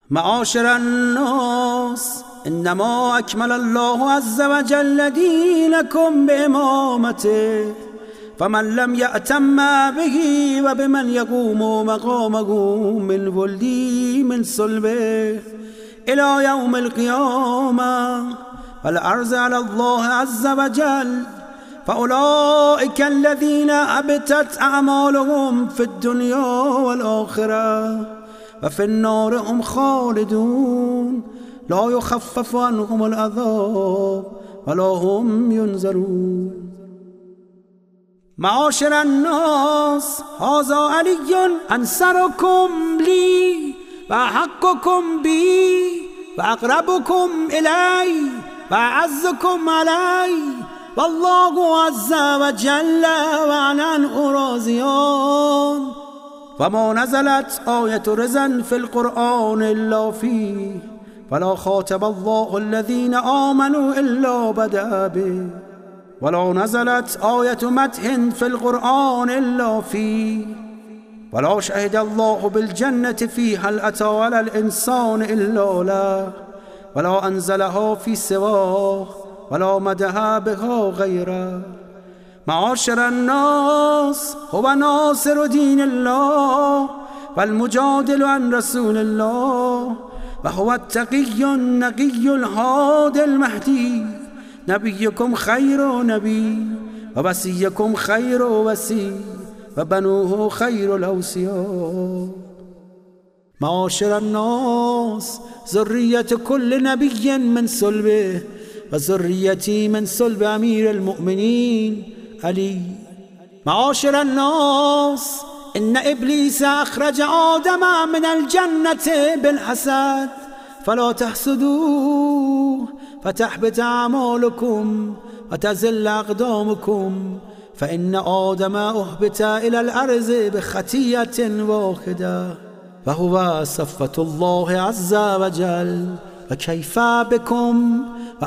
معاشر الناس، إنما أكمل الله عز وجل دينكم بإمامته، فمن لم يأتم به وبمن يقوم مقامه من ولدي من صلبه إلى يوم القيامة، والعرض على الله عز وجل، فأولئك الذين أبتت أعمالهم في الدنيا والآخرة وفي النار هم خالدون، لا يخفف عنهم العذاب ولا هم ينظرون. معاشر الناس، هذا علي أنصركم لي وأحقكم بي وأقربكم إلي وأعزكم علي، والله عز وجل وعنه راضيان. وما نزلت آية رزا في القرآن إلا فيه، ولا خاطب الله الذين آمنوا إلا بدأ به، ولا نزلت آية مدح في القرآن إلا فيه، ولا شهد الله بالجنة فيها هل أتى على الإنسان إلا له، ولا أنزلها في سواه، ولا مدح بها غيره. معاشر الناس، هو ناصر دين الله والمجادل عن رسول الله، وهو التقي النقي الهادي المهدي، نبيكم خير نبي ووصيكم خير وصي وبنوه خير الأوصياء. معاشر الناس، ذرية كل نبي من صلبه وذريتي من صلب أمير المؤمنين علي. معاشر الناس، إن إبليس أخرج آدم من الجنة بالحسد، فلا تحسدوه فتحبط أعمالكم وتزل أقدامكم، فإن آدم أهبط إلى الأرض بخطية واحدة، وهو صفة الله عز وجل. وكيف بكم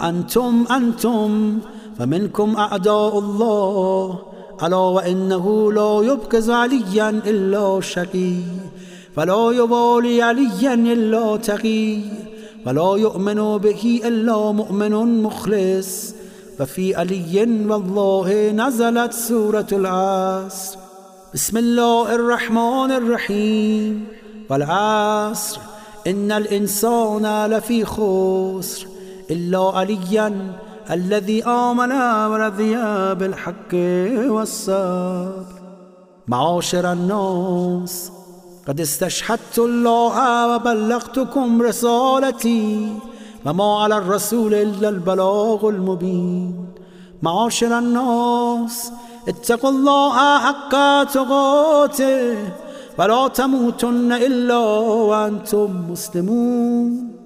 وأنتم فمنكم أعداء الله، ألا وإنه لا يبغض عليا إلا شقي، ولا يبالي عليا إلا تقي، ولا يؤمن به إلا مؤمن مخلص. وفي علي والله نزلت سورة العصر. بسم الله الرحمن الرحيم. والعصر إن الإنسان لفي خسر إلا عليا الذي آمن ورضي بالحق والصبر. معاشر الناس، قد استشهدت الله وبلغتكم رسالتي، وما على الرسول إلا البلاغ المبين. معاشر الناس، اتقوا الله حق تقاته ولا تموتن إلا وأنتم مسلمون.